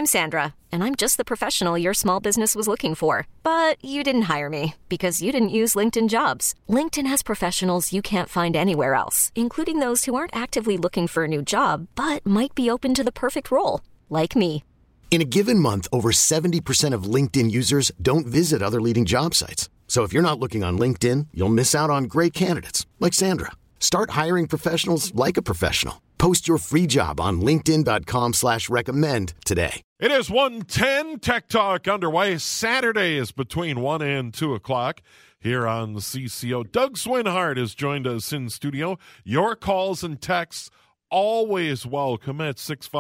I'm Sandra, and I'm just the professional your small business was looking for. But you didn't hire me because you didn't use LinkedIn Jobs. LinkedIn has professionals you can't find anywhere else, including those who aren't actively looking for a new job, but might be open to the perfect role, like me. In a given month, over 70% of LinkedIn users don't visit other leading job sites. So if you're not looking on LinkedIn, you'll miss out on great candidates like Sandra. Start hiring professionals like a professional. Post your free job on linkedin.com/recommend today. It is 1:10, Tech Talk underway. Saturday is between 1 and 2 o'clock here on the CCO. Doug Swinhart has joined us in studio. Your calls and texts always welcome at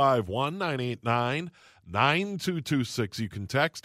651-989-9226. You can text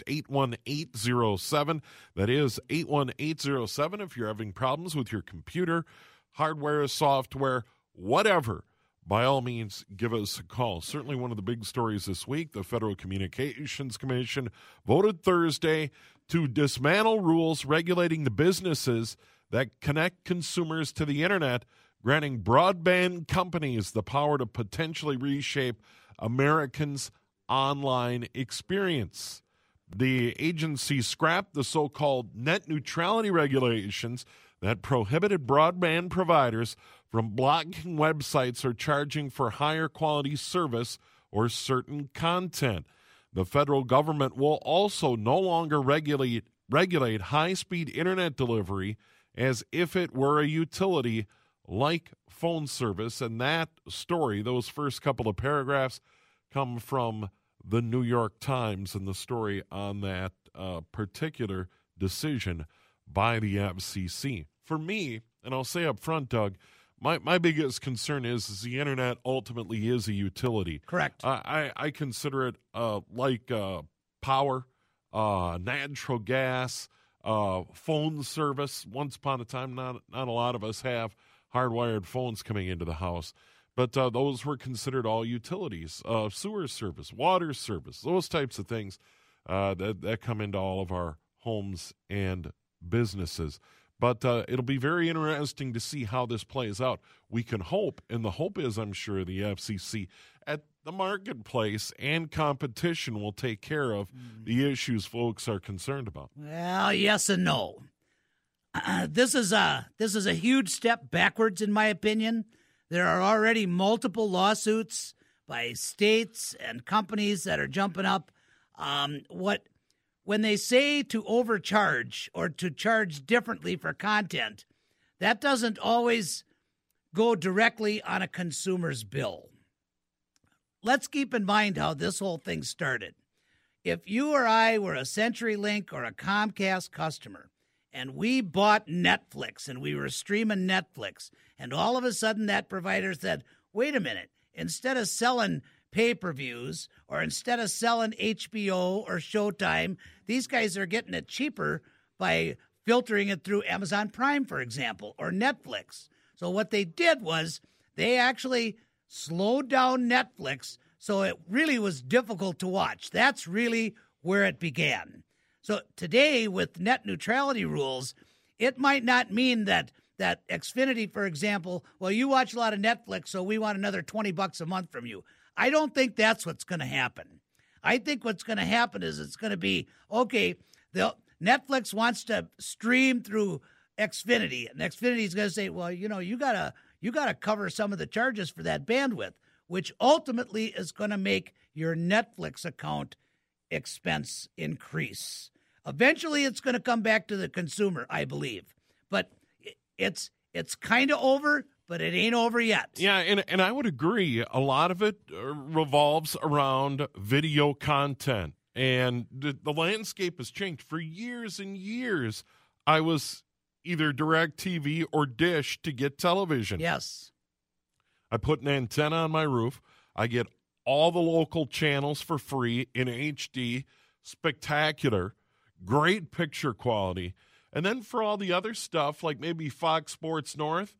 81807. That is 81807 if you're having problems with your computer, hardware, software, whatever. By all means, give us a call. Certainly one of the big stories this week, the Federal Communications Commission voted Thursday to dismantle rules regulating the businesses that connect consumers to the internet, granting broadband companies the power to potentially reshape Americans' online experience. The agency scrapped the so-called net neutrality regulations that prohibited broadband providers from blocking websites or charging for higher quality service or certain content. The federal government will also no longer regulate high-speed internet delivery as if it were a utility like phone service. And that story, those first couple of paragraphs, come from the New York Times and the story on that particular decision by the FCC. For me, and I'll say up front, Doug, my biggest concern is the internet ultimately is a utility. Correct. I consider it like power, natural gas, phone service. Once upon a time, not a lot of us have hardwired phones coming into the house, but those were considered all utilities. Sewer service, water service, those types of things that come into all of our homes and businesses. But it'll be very interesting to see how this plays out. We can hope, and the hope is, I'm sure, the FCC at the marketplace and competition will take care of the issues folks are concerned about. Well, yes and no. This is a huge step backwards, in my opinion. There are already multiple lawsuits by states and companies that are jumping up. When they say to overcharge or to charge differently for content, that doesn't always go directly on a consumer's bill. Let's keep in mind how this whole thing started. If you or I were a CenturyLink or a Comcast customer and we bought Netflix and we were streaming Netflix, and all of a sudden that provider said, wait a minute, instead of selling pay-per-views or instead of selling HBO or Showtime, these guys are getting it cheaper by filtering it through Amazon Prime, for example, or Netflix. So what they did was they actually slowed down Netflix so it really was difficult to watch. That's really where it began. So today with net neutrality rules, it might not mean that Xfinity, for example, well, you watch a lot of Netflix, so we want another $20 a month from you. I don't think that's what's going to happen. I think what's going to happen is it's going to be, okay, Netflix wants to stream through Xfinity, and Xfinity is going to say, well, you gotta cover some of the charges for that bandwidth, which ultimately is going to make your Netflix account expense increase. Eventually, it's going to come back to the consumer, I believe. But it's kind of over, but it ain't over yet. Yeah, and I would agree. A lot of it revolves around video content. And the landscape has changed. For years and years, I was either DirecTV or Dish to get television. Yes. I put an antenna on my roof. I get all the local channels for free in HD. Spectacular. Great picture quality. And then for all the other stuff, like maybe Fox Sports North,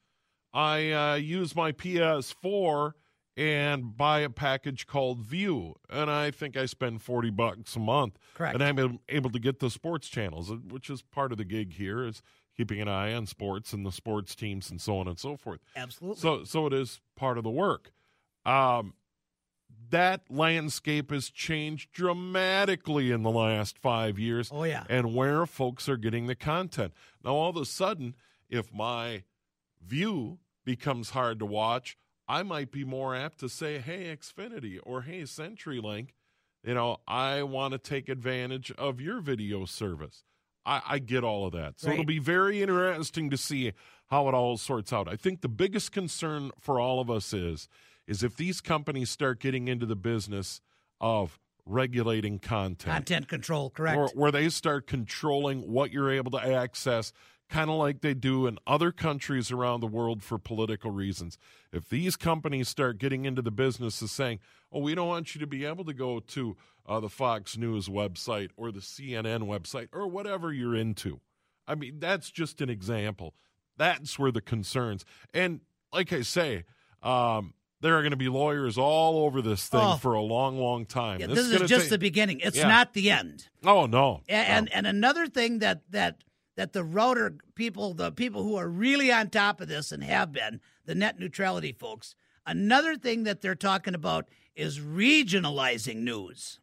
I use my PS4 and buy a package called View. And I think I spend $40 a month. Correct. And I'm able to get the sports channels, which is part of the gig here, is keeping an eye on sports and the sports teams and so on and so forth. Absolutely. So it is part of the work. that landscape has changed dramatically in the last 5 years. Oh, yeah. And where folks are getting the content. Now, all of a sudden, if my view becomes hard to watch, I might be more apt to say, hey, Xfinity or hey, CenturyLink, I want to take advantage of your video service. I get all of that. So It'll be very interesting to see how it all sorts out. I think the biggest concern for all of us is if these companies start getting into the business of regulating content. Content control, correct. Or where they start controlling what you're able to access, kind of like they do in other countries around the world for political reasons. If these companies start getting into the business of saying, oh, we don't want you to be able to go to the Fox News website or the CNN website or whatever you're into. I mean, that's just an example. That's where the concerns. And like I say, there are going to be lawyers all over this thing for a long, long time. Yeah, this is just the beginning. It's not the end. Oh, no. And another thing that the router people, the people who are really on top of this and have been, the net neutrality folks, another thing that they're talking about is regionalizing news.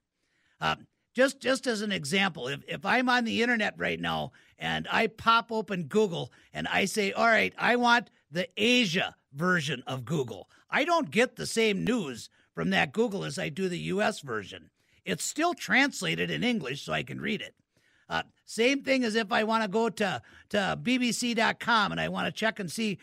Just as an example, if I'm on the internet right now and I pop open Google and I say, all right, I want the Asia version of Google, I don't get the same news from that Google as I do the U.S. version. It's still translated in English so I can read it. Same thing as if I want to go to BBC.com and I want to check and see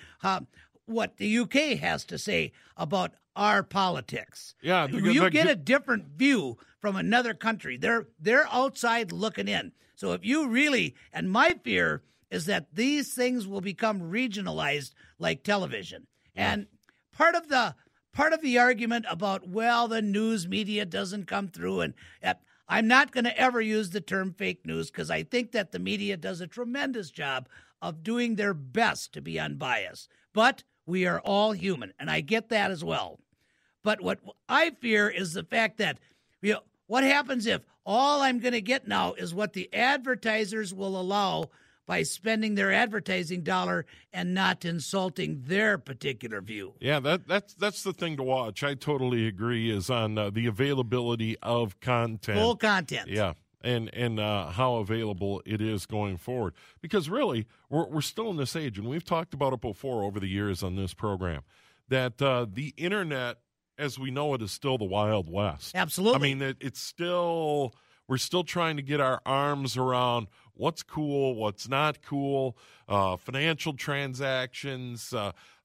what the UK has to say about our politics. Yeah, you get a different view from another country. They're outside looking in. So if you really, and my fear is that these things will become regionalized like television. Yeah. And part of the argument about, well, the news media doesn't come through, and I'm not going to ever use the term fake news because I think that the media does a tremendous job of doing their best to be unbiased. But we are all human, and I get that as well. But what I fear is the fact that, what happens if all I'm going to get now is what the advertisers will allow by spending their advertising dollar and not insulting their particular view. Yeah, that's the thing to watch. I totally agree, is on the availability of content. Full content. Yeah, and how available it is going forward. Because really, we're still in this age, and we've talked about it before over the years on this program, that the internet, as we know it, is still the Wild West. Absolutely. I mean, it's still, we're still trying to get our arms around what's cool, what's not cool, financial transactions,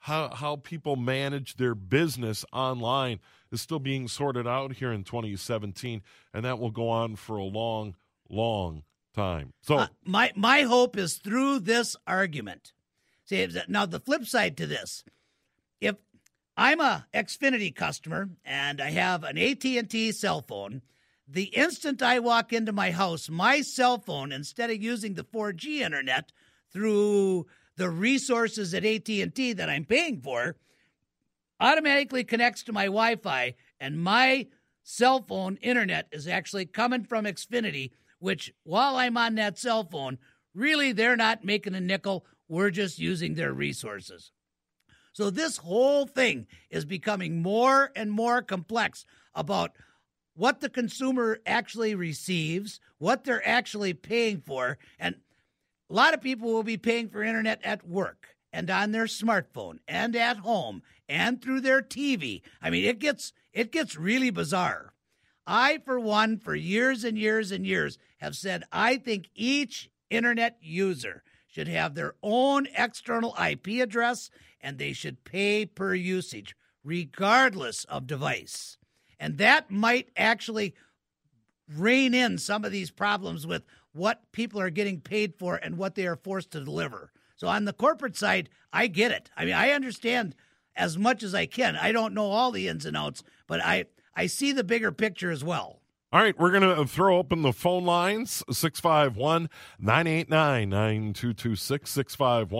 how people manage their business online is still being sorted out here in 2017, and that will go on for a long, long time. So my hope is through this argument. See, now the flip side to this, if I'm a Xfinity customer and I have an AT&T cell phone, the instant I walk into my house, my cell phone, instead of using the 4G internet through the resources at AT&T that I'm paying for, automatically connects to my Wi-Fi, and my cell phone internet is actually coming from Xfinity, which, while I'm on that cell phone, really they're not making a nickel. We're just using their resources. So this whole thing is becoming more and more complex about what the consumer actually receives, what they're actually paying for. And a lot of people will be paying for internet at work and on their smartphone and at home and through their TV. I mean, it gets really bizarre. I, for one, for years and years and years, have said I think each internet user should have their own external IP address and they should pay per usage, regardless of device. And that might actually rein in some of these problems with what people are getting paid for and what they are forced to deliver. So on the corporate side, I get it. I mean, I understand as much as I can. I don't know all the ins and outs, but I see the bigger picture as well. All right, we're going to throw open the phone lines, 651-989-9226,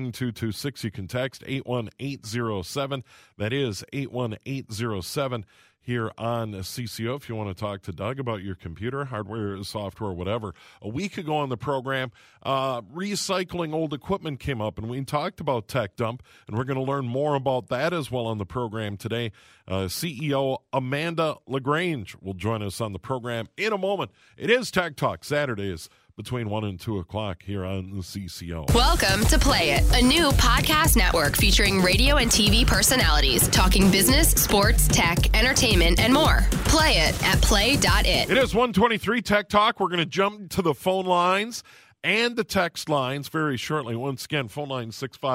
651-989-9226. You can text 81807. That is 81807. here on CCO if you want to talk to Doug about your computer, hardware, software, whatever. A week ago on the program, recycling old equipment came up, and we talked about Tech Dump, and we're going to learn more about that as well on the program today. CEO Amanda LaGrange will join us on the program in a moment. It is Tech Talk Saturdays between 1 and 2 o'clock here on the CCO. Welcome to Play It, a new podcast network featuring radio and TV personalities talking business, sports, tech, entertainment, and more. Play it at play.it. It is 1:23 Tech Talk. We're going to jump to the phone lines and the text lines very shortly. Once again, phone line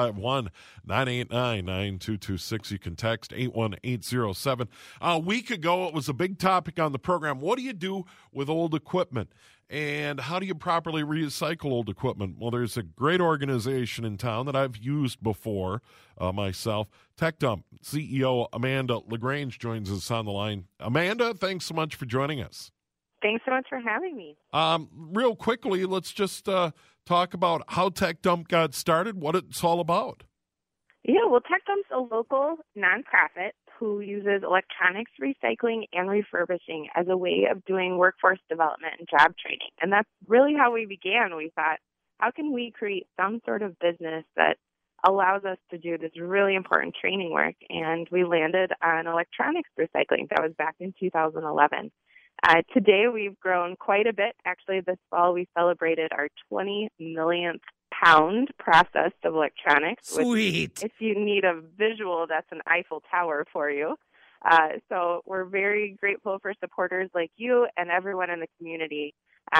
651-989-9226. You can text 81807. A week ago, it was a big topic on the program. What do you do with old equipment? And how do you properly recycle old equipment? Well, there's a great organization in town that I've used before myself. Tech Dump CEO Amanda LaGrange joins us on the line. Amanda, thanks so much for joining us. Thanks so much for having me. Real quickly, let's just talk about how Tech Dump got started, what it's all about. Yeah, well, Tech Dump's a local nonprofit who uses electronics recycling and refurbishing as a way of doing workforce development and job training. And that's really how we began. We thought, how can we create some sort of business that allows us to do this really important training work? And we landed on electronics recycling. That was back in 2011. Today, we've grown quite a bit. Actually, this fall, we celebrated our 20 millionth pound processed of electronics. Sweet. Which, if you need a visual, that's an Eiffel Tower for you. So we're very grateful for supporters like you and everyone in the community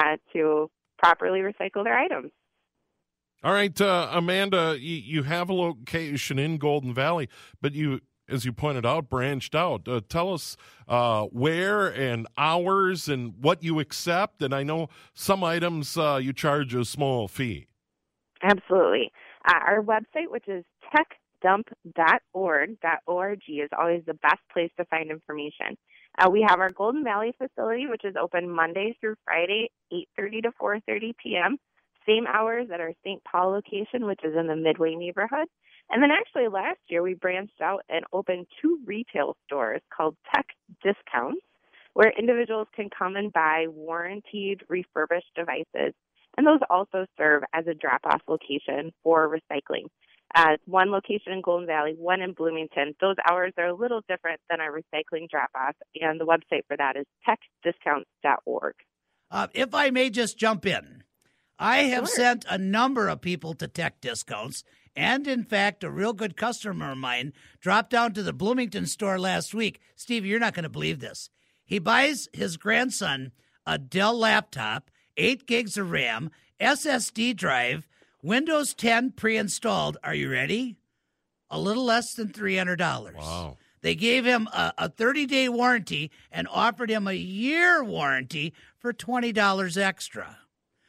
to properly recycle their items. All right, Amanda, you have a location in Golden Valley, but you, as you pointed out, branched out. Tell us where and hours and what you accept. And I know some items you charge a small fee. Absolutely. Our website, which is techdump.org, .org, is always the best place to find information. We have our Golden Valley facility, which is open Monday through Friday, 8:30 to 4:30 p.m., same hours at our St. Paul location, which is in the Midway neighborhood. And then actually last year, we branched out and opened 2 retail stores called Tech Discounts, where individuals can come and buy warranted refurbished devices. And those also serve as a drop-off location for recycling. One location in Golden Valley, one in Bloomington. Those hours are a little different than our recycling drop-off, and the website for that is techdiscounts.org. If I may just jump in, I have sent a number of people to Tech Discounts, and in fact, a real good customer of mine dropped down to the Bloomington store last week. Steve, you're not going to believe this. He buys his grandson a Dell laptop, 8 gigs of RAM, SSD drive, Windows 10 pre-installed. Are you ready? A little less than $300. Wow. They gave him a 30-day warranty and offered him a year warranty for $20 extra.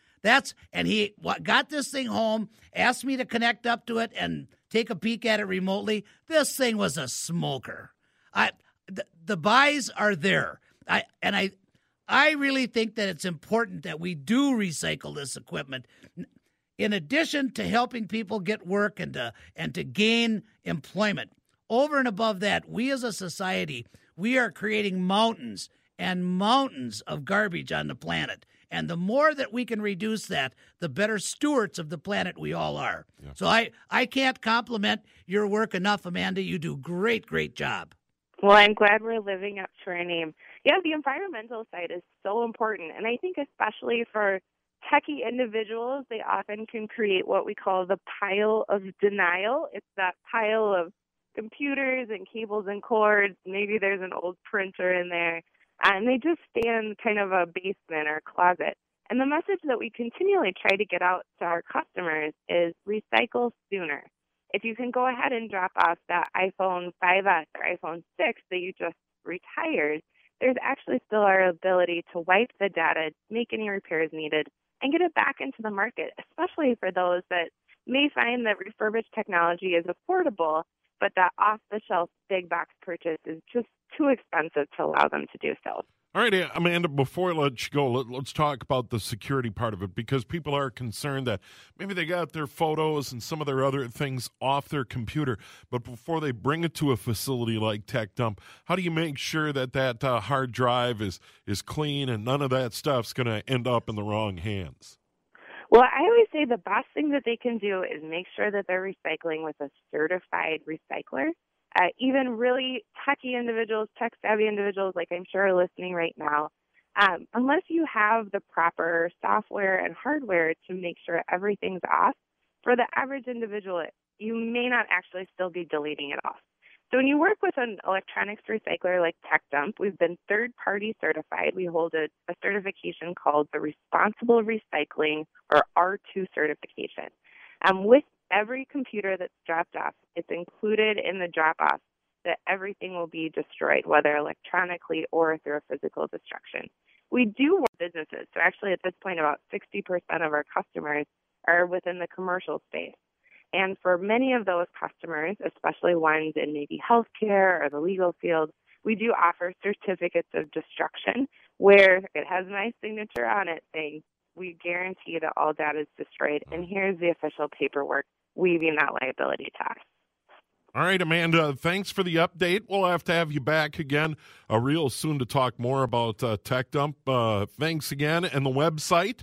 And he got this thing home, asked me to connect up to it and take a peek at it remotely. This thing was a smoker. The buys are there. I really think that it's important that we do recycle this equipment. In addition to helping people get work and to gain employment, over and above that, we as a society, we are creating mountains and mountains of garbage on the planet. And the more that we can reduce that, the better stewards of the planet we all are. Yeah. So I can't compliment your work enough, Amanda. You do great, great job. Well, I'm glad we're living up to our name. Yeah, the environmental side is so important. And I think especially for techie individuals, they often can create what we call the pile of denial. It's that pile of computers and cables and cords. Maybe there's an old printer in there. And they just stay in kind of a basement or closet. And the message that we continually try to get out to our customers is recycle sooner. If you can go ahead and drop off that iPhone 5S or iPhone 6 that you just retired, there's actually still our ability to wipe the data, make any repairs needed, and get it back into the market, especially for those that may find that refurbished technology is affordable, but that off-the-shelf big box purchase is just too expensive to allow them to do so. All right, Amanda, before I let you go, let's talk about the security part of it, because people are concerned that maybe they got their photos and some of their other things off their computer, but before they bring it to a facility like Tech Dump, how do you make sure that hard drive is clean and none of that stuff's going to end up in the wrong hands? Well, I always say the best thing that they can do is make sure that they're recycling with a certified recycler. Even really techie individuals, tech-savvy individuals, like I'm sure are listening right now, unless you have the proper software and hardware to make sure everything's off, for the average individual, you may not actually still be deleting it off. So when you work with an electronics recycler like Tech Dump, we've been third-party certified. We hold a certification called the Responsible Recycling, or R2 certification. With every computer that's dropped off, it's included in the drop-off that everything will be destroyed, whether electronically or through a physical destruction. We do work with businesses. So actually at this point, about 60% of our customers are within the commercial space. And for many of those customers, especially ones in maybe healthcare or the legal field, we do offer certificates of destruction where it has my signature on it saying, we guarantee that all data is destroyed, and here's the official paperwork waiving that liability to us. All right, Amanda, thanks for the update. We'll have to have you back again real soon to talk more about Tech Dump. Thanks again. And the website?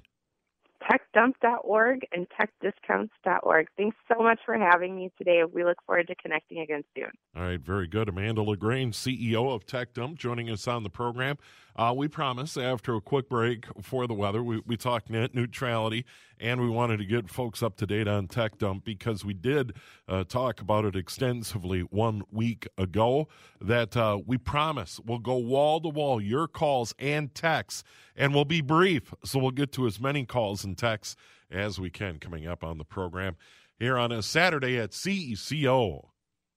TechDump.org and TechDiscounts.org. Thanks so much for having me today. We look forward to connecting again soon. All right, very good. Amanda LaGrange, CEO of Tech Dump, joining us on the program. We promise after a quick break for the weather, we talk net neutrality, and we wanted to get folks up to date on Tech Dump because we did talk about it extensively 1 week ago, that we promise we'll go wall to wall, your calls and texts, and we'll be brief, so we'll get to as many calls and texts as we can coming up on the program here on a Saturday at CECO.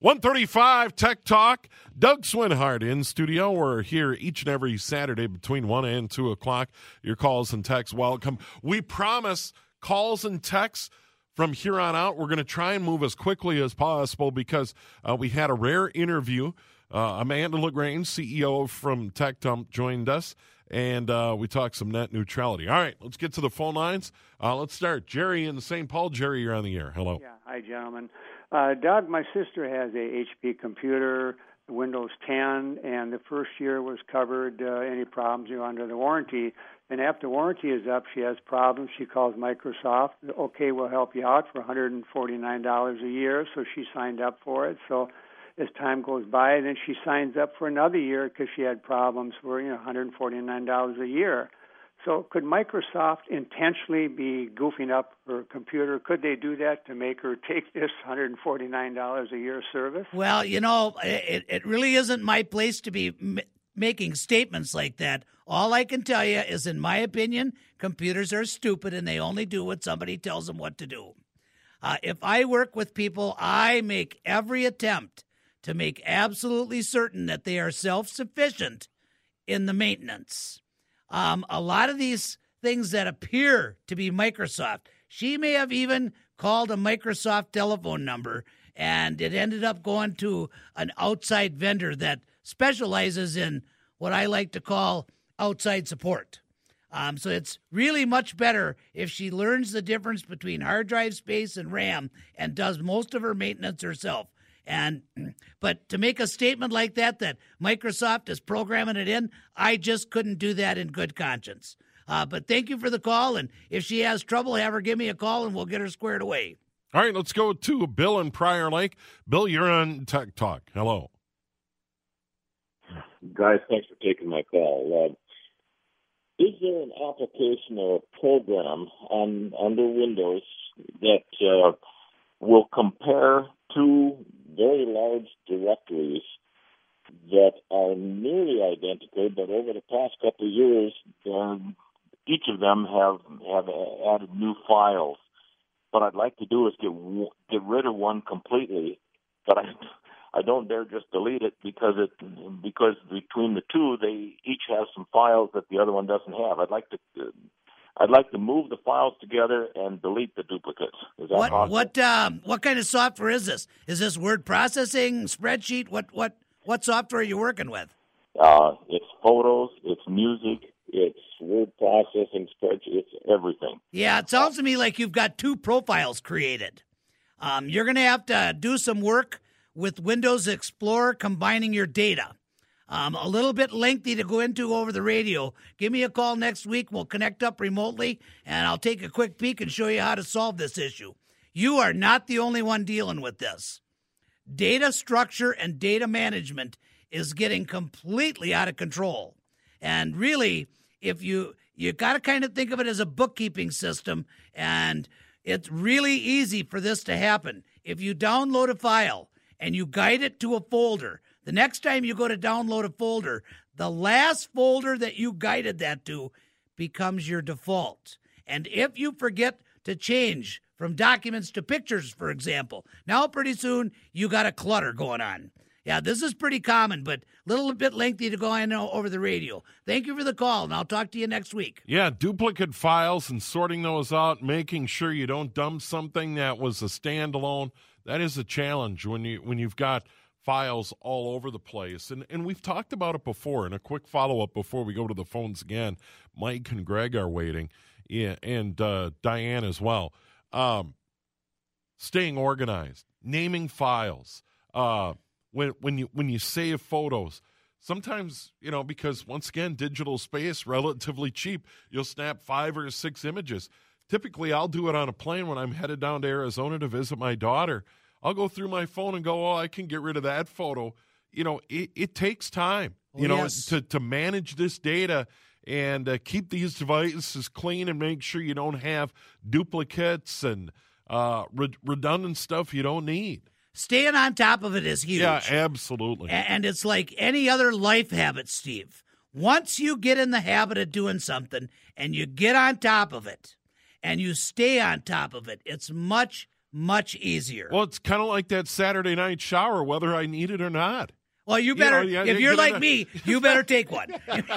135 Tech Talk. Doug Swinhart in studio. We're here each and every Saturday between 1 and 2 o'clock. Your calls and texts welcome. We promise calls and texts from here on out. We're going to try and move as quickly as possible because we had a rare interview. Amanda LaGrange, CEO from Tech Dump, joined us, and we talked some net neutrality. All right, let's get to the phone lines. Let's start. Jerry in St. Paul. Jerry, you're on the air. Hello. Yeah, hi, gentlemen. Doug, my sister has a HP computer, Windows 10, and the first year was covered, any problems, under the warranty. And after warranty is up, she has problems. She calls Microsoft. Okay, we'll help you out for $149 a year. So she signed up for it. So as time goes by, then she signs up for another year because she had problems for $149 a year. So could Microsoft intentionally be goofing up her computer? Could they do that to make her take this $149 a year service? Well, it really isn't my place to be making statements like that. All I can tell you is, in my opinion, computers are stupid and they only do what somebody tells them what to do. If I work with people, I make every attempt to make absolutely certain that they are self-sufficient in the maintenance. A lot of these things that appear to be Microsoft, she may have even called a Microsoft telephone number, and it ended up going to an outside vendor that specializes in what I like to call outside support. So it's really much better if she learns the difference between hard drive space and RAM and does most of her maintenance herself. But to make a statement like that Microsoft is programming it in, I just couldn't do that in good conscience. But thank you for the call, and if she has trouble, have her give me a call, and we'll get her squared away. All right, let's go to Bill in Prior Lake. Bill, you're on Tech Talk. Hello. Guys, thanks for taking my call. Is there an application or a program under Windows that will compare two very large directories that are nearly identical, but over the past couple of years, each of them have added new files? What I'd like to do is get rid of one completely, but I don't dare just delete it because between the two, they each have some files that the other one doesn't have. I'd like to move the files together and delete the duplicates. Is that possible? What kind of software is this? Is this word processing, spreadsheet? What software are you working with? It's photos, it's music, it's word processing, spreadsheets, it's everything. Yeah, it sounds to me like you've got two profiles created. You're going to have to do some work with Windows Explorer combining your data. A little bit lengthy to go into over the radio. Give me a call next week. We'll connect up remotely, and I'll take a quick peek and show you how to solve this issue. You are not the only one dealing with this. Data structure and data management is getting completely out of control. And really, if you got to kind of think of it as a bookkeeping system, and it's really easy for this to happen. If you download a file and you guide it to a folder, the next time you go to download a folder, the last folder that you guided that to becomes your default. And if you forget to change from documents to pictures, for example, now pretty soon you got a clutter going on. Yeah, this is pretty common, but a little bit lengthy to go in over the radio. Thank you for the call, and I'll talk to you next week. Yeah, duplicate files and sorting those out, making sure you don't dump something that was a standalone. That is a challenge when you've got files all over the place. And we've talked about it before. And a quick follow-up before we go to the phones again. Mike and Greg are waiting, and Diane as well. Staying organized, naming files, when you save photos, sometimes, because once again, digital space, relatively cheap, you'll snap 5 or 6 images. Typically, I'll do it on a plane when I'm headed down to Arizona to visit my daughter. I'll go through my phone and go, I can get rid of that photo. It takes time, yes. to manage this data and keep these devices clean and make sure you don't have duplicates and redundant stuff you don't need. Staying on top of it is huge. Yeah, absolutely. And it's like any other life habit, Steve. Once you get in the habit of doing something and you get on top of it and you stay on top of it, it's much, much easier. Well, it's kind of like that Saturday night shower, whether I need it or not. Well, you better, if you're like me, you better take one.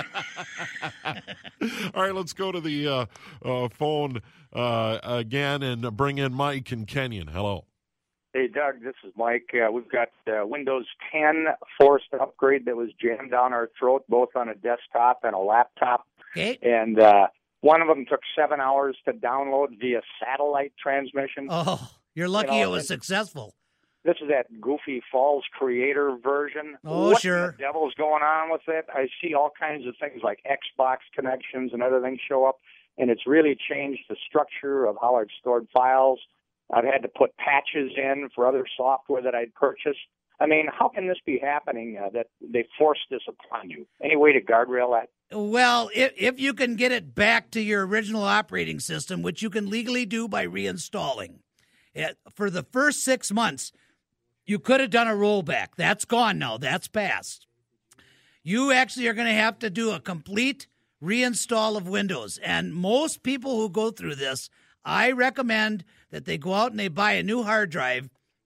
All right, let's go to the phone again and bring in Mike and Kenyon. Hello. Hey, Doug, this is Mike. We've got Windows 10 forced upgrade that was jammed down our throat, both on a desktop and a laptop. Okay. And one of them took 7 hours to download via satellite transmission. Oh, you're lucky it was successful. This is that Goofy Falls creator version. Oh, sure. What the devil's going on with it? I see all kinds of things like Xbox connections and other things show up, and it's really changed the structure of how I've stored files. I've had to put patches in for other software that I'd purchased. I mean, how can this be happening that they forced this upon you? Any way to guardrail that? Well, if you can get it back to your original operating system, which you can legally do by reinstalling, for the first 6 months, you could have done a rollback. That's gone now. That's passed. You actually are going to have to do a complete reinstall of Windows. And most people who go through this, I recommend that they go out and they buy a new hard drive.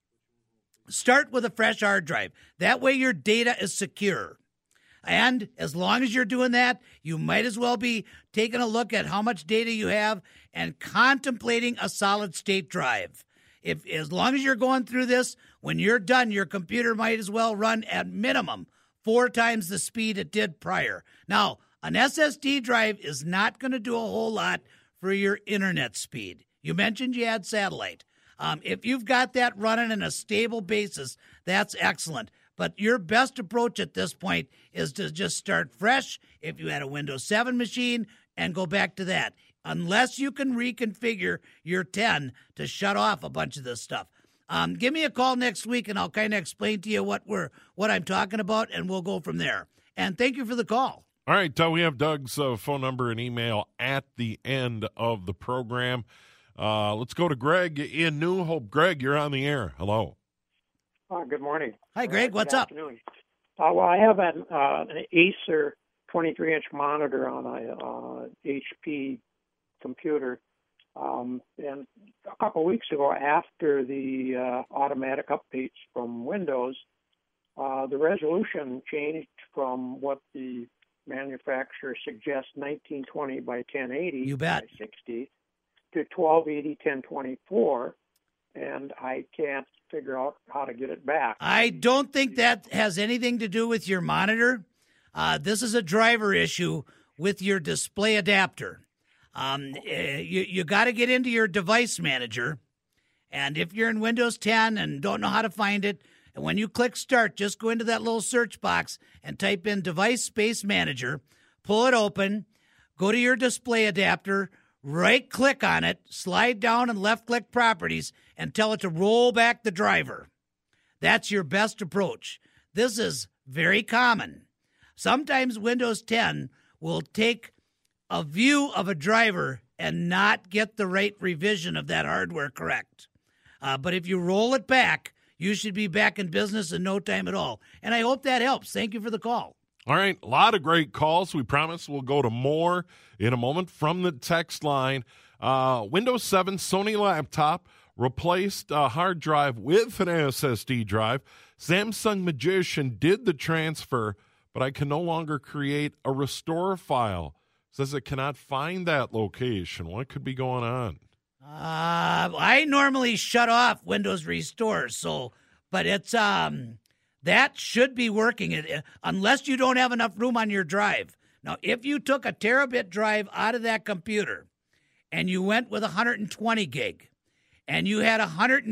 Start with a fresh hard drive. That way your data is secure. And as long as you're doing that, you might as well be taking a look at how much data you have and contemplating a solid-state drive. As long as you're going through this, when you're done, your computer might as well run at minimum 4 times the speed it did prior. Now, an SSD drive is not going to do a whole lot for your internet speed. You mentioned you had satellite. If you've got that running on a stable basis, that's excellent. But your best approach at this point is to just start fresh if you had a Windows 7 machine and go back to that, unless you can reconfigure your 10 to shut off a bunch of this stuff. Give me a call next week, and I'll kind of explain to you what I'm talking about, and we'll go from there. And thank you for the call. All right, we have Doug's phone number and email at the end of the program. Let's go to Greg in New Hope. Greg, you're on the air. Hello. Good morning. Hi, Greg. What's up? Well, I have an Acer 23-inch monitor on a HP computer. And a couple of weeks ago, after the automatic updates from Windows, the resolution changed from what the manufacturer suggests, 1920 by 1080 you bet. by 60, to 1280 1024, and I can't figure out how to get it back. I don't think that has anything to do with your monitor. This is a driver issue with your display adapter. You got to get into your device manager. And if you're in Windows 10 and don't know how to find it, and when you click Start, just go into that little search box and type in Device Space Manager, pull it open, go to your display adapter, right-click on it, slide down and left-click Properties, and tell it to roll back the driver. That's your best approach. This is very common. Sometimes Windows 10 will take a view of a driver and not get the right revision of that hardware correct. But if you roll it back, you should be back in business in no time at all. And I hope that helps. Thank you for the call. All right, a lot of great calls. We promise we'll go to more in a moment from the text line. Windows 7 Sony laptop replaced a hard drive with an SSD drive. Samsung Magician did the transfer, but I can no longer create a restore file. Says it cannot find that location. What could be going on? I normally shut off Windows Restore, but it's that should be working unless you don't have enough room on your drive. Now, if you took a terabit drive out of that computer and you went with 120 gig and you had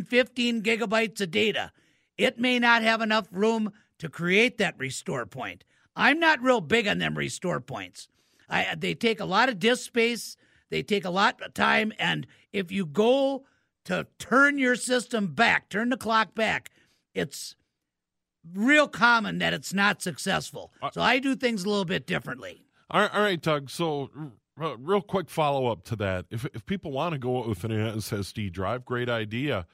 115 gigabytes of data, it may not have enough room to create that restore point. I'm not real big on them restore points. They take a lot of disk space. They take a lot of time, and if you go to turn your system back, turn the clock back, it's real common that it's not successful. So I do things a little bit differently. All right, Doug. So real quick follow-up to that. If people want to go with an SSD drive, great idea.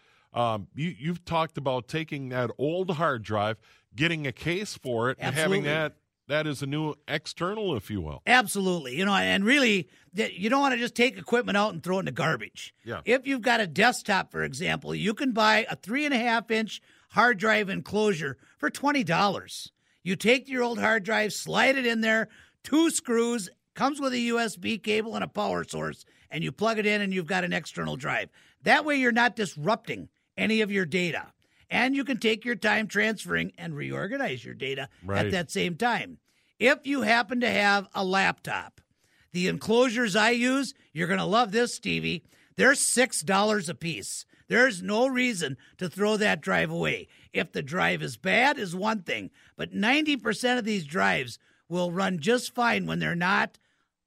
You've talked about taking that old hard drive, getting a case for it, Absolutely. and having that is a new external, if you will. Absolutely. And really, you don't want to just take equipment out and throw it in the garbage. Yeah. If you've got a desktop, for example, you can buy a 3.5-inch hard drive enclosure for $20. You take your old hard drive, slide it in there, 2 screws, comes with a USB cable and a power source, and you plug it in and you've got an external drive. That way you're not disrupting any of your data. And you can take your time transferring and reorganize your data at that same time. If you happen to have a laptop, the enclosures I use, you're going to love this, Stevie. They're $6 a piece. There's no reason to throw that drive away. If the drive is bad, is one thing. But 90% of these drives will run just fine when they're not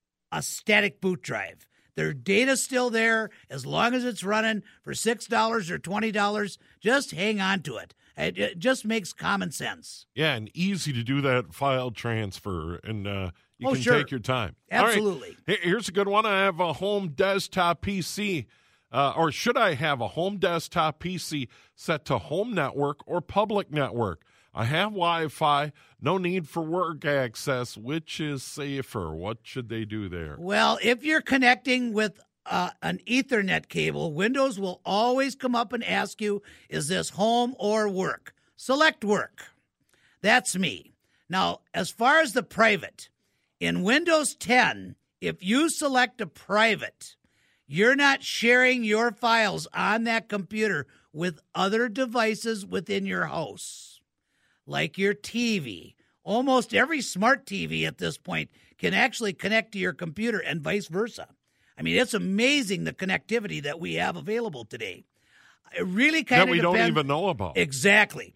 a static boot drive. Their data's still there. As long as it's running for $6 or $20, just hang on to it. It just makes common sense. Yeah, and easy to do that file transfer, and you can sure. take your time. Absolutely. All right. Here's a good one. I have a home desktop PC, or should I have a home desktop PC set to home network or public network? I have Wi-Fi, no need for work access. Which is safer? What should they do there? Well, if you're connecting with an Ethernet cable, Windows will always come up and ask you, is this home or work? Select work. That's me. Now, as far as the private, in Windows 10, if you select a private, you're not sharing your files on that computer with other devices within your house. Like your TV. Almost every smart TV at this point can actually connect to your computer and vice versa. I mean, it's amazing the connectivity that we have available today. It really kind of that we don't even know about. Exactly.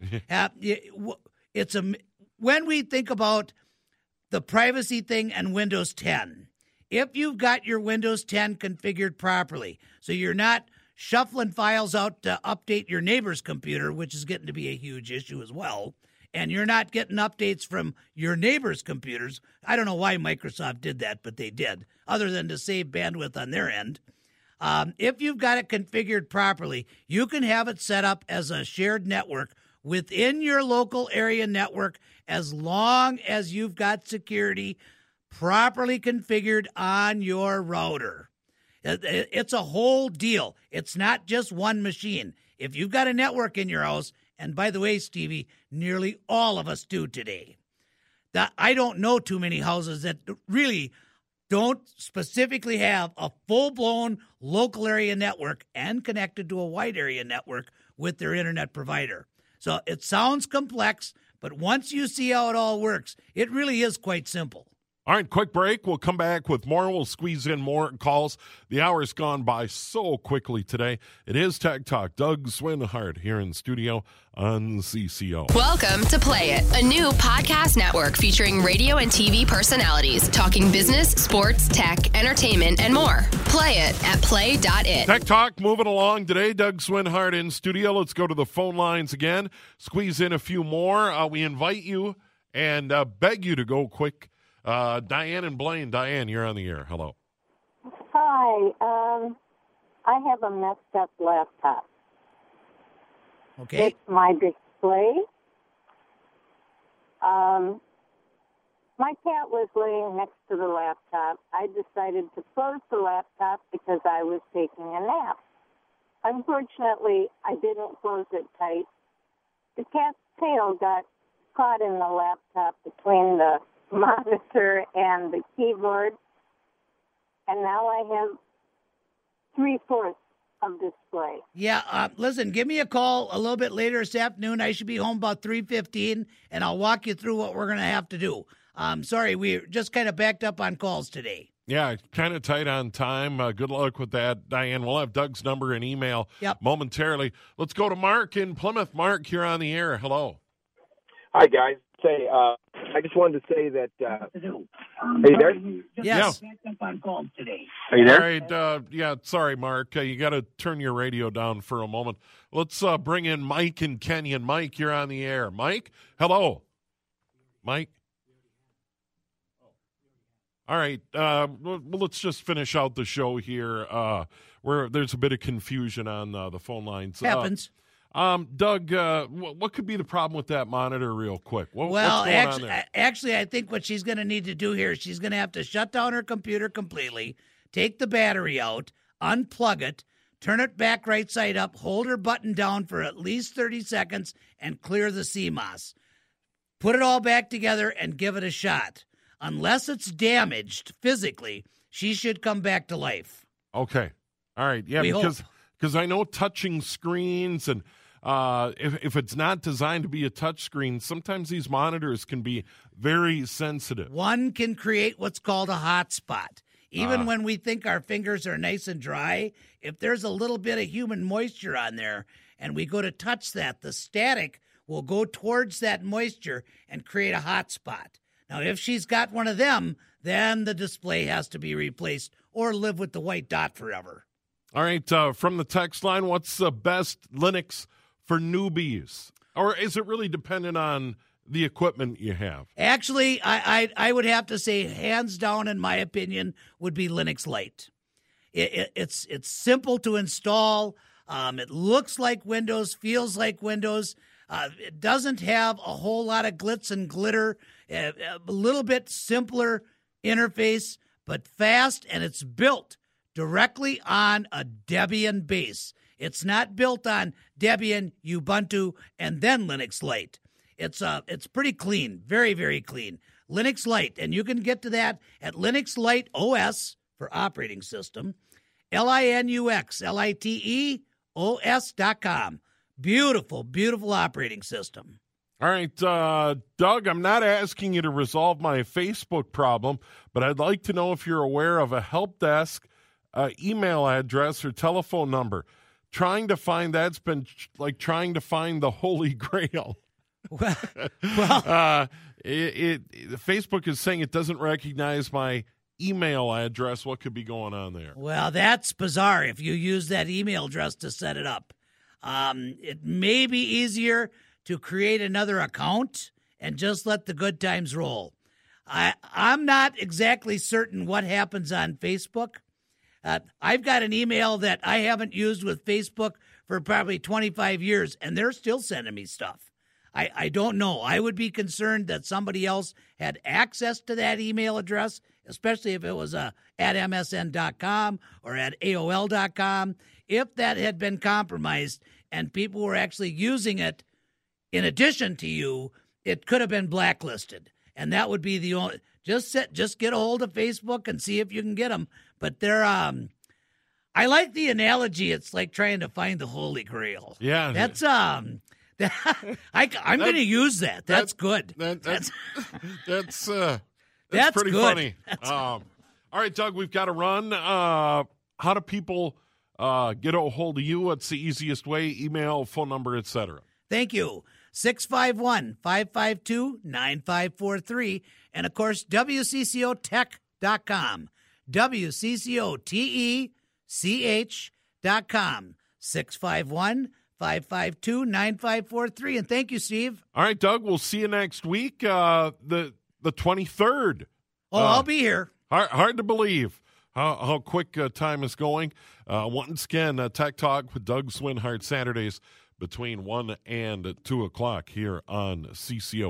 When we think about the privacy thing and Windows 10, if you've got your Windows 10 configured properly, so you're not shuffling files out to update your neighbor's computer, which is getting to be a huge issue as well, and you're not getting updates from your neighbor's computers. I don't know why Microsoft did that, but they did, other than to save bandwidth on their end. If you've got it configured properly, you can have it set up as a shared network within your local area network as long as you've got security properly configured on your router. It's a whole deal. It's not just one machine. If you've got a network in your house, and by the way, Stevie, nearly all of us do today. I don't know too many houses that really don't specifically have a full-blown local area network and connected to a wide area network with their internet provider. So it sounds complex, But once you see how it all works, it really is quite simple. All right, quick break. We'll come back with more. We'll squeeze in more calls. The hour's gone by so quickly today. It is Tech Talk. Doug Swinhart here in studio on CCO. Welcome to Play It, a new podcast network featuring radio and TV personalities talking business, sports, tech, entertainment, and more. Play it at play.it. Tech Talk moving along today. Doug Swinhart in studio. Let's go to the phone lines again. Squeeze in a few more. We invite you and beg you to go quick. Diane and Blaine. Diane, you're on the air. Hello. Hi. I have a messed up laptop. Okay. It's my display. My cat was laying next to the laptop. I decided to close the laptop because I was taking a nap. Unfortunately, I didn't close it tight. The cat's tail got caught in the laptop between the monitor and the keyboard, and now I have 3/4 of display. Yeah, listen, give me a call a little bit later this afternoon. I should be home about 3:15, and I'll walk you through what we're going to have to do. Sorry, we just kind of backed up on calls today. Yeah, kind of tight on time. Good luck with that, Diane. We'll have Doug's number and email momentarily. Let's go to Mark in Plymouth. Mark, you're on the air. Hello. Hi, guys. I just wanted to say that. Are you there? Yes. Are you there? All right. Sorry, Mark. You got to turn your radio down for a moment. Let's bring in Mike in Kenyon. Mike, you're on the air. Mike, hello. Mike? All right. Well, let's just finish out the show here where there's a bit of confusion on the phone lines. Happens. Doug, what could be the problem with that monitor real quick? What's going on there? Actually, I think what she's going to need to do here is she's going to have to shut down her computer completely, take the battery out, unplug it, turn it back right side up, hold her button down for at least 30 seconds, and clear the CMOS. Put it all back together and give it a shot. Unless it's damaged physically, she should come back to life. Okay. All right. Yeah, because I know touching screens and if it's not designed to be a touch screen, sometimes these monitors can be very sensitive. One can create what's called a hot spot. Even when we think our fingers are nice and dry, if there's a little bit of human moisture on there and we go to touch that, the static will go towards that moisture and create a hot spot. Now, if she's got one of them, then the display has to be replaced or live with the white dot forever. All right, from the text line, what's the best Linux for newbies? Or is it really dependent on the equipment you have? Actually, I would have to say, hands down, in my opinion, would be Linux Lite. It's simple to install. It looks like Windows, feels like Windows. It doesn't have a whole lot of glitz and glitter. A little bit simpler interface, but fast, and it's built directly on a Debian base. It's not built on Debian, Ubuntu, and then Linux Lite. It's pretty clean, very, very clean. Linux Lite, and you can get to that at Linux Lite OS for operating system, LINUXLITEOS.com. Beautiful, beautiful operating system. All right, Doug, I'm not asking you to resolve my Facebook problem, but I'd like to know if you're aware of a help desk email address or telephone number. Trying to find that's been like trying to find the Holy Grail. Facebook is saying it doesn't recognize my email address. What could be going on there? Well, that's bizarre if you use that email address to set it up. It may be easier to create another account and just let the good times roll. I'm not exactly certain what happens on Facebook. I've got an email that I haven't used with Facebook for probably 25 years, and they're still sending me stuff. I don't know. I would be concerned that somebody else had access to that email address, especially if it was at MSN.com or at AOL.com. If that had been compromised and people were actually using it in addition to you, it could have been blacklisted. And that would be the only... Just get a hold of Facebook and see if you can get them. But they're... I like the analogy. It's like trying to find the Holy Grail. Yeah. I'm going to use that. That's good. That's That's pretty good. funny. All right, Doug, we've got to run. How do people get a hold of you? What's the easiest way? Email, phone number, etc. Thank you. 651-552-9543. And, of course, WCCOtech.com. WCCOTECH.com. 651-552-9543. And thank you, Steve. All right, Doug, we'll see you next week, the 23rd. Oh, I'll be here. Hard to believe how quick time is going. Once again, Tech Talk with Doug Swinhart, Saturdays between 1 and 2 o'clock here on CCO.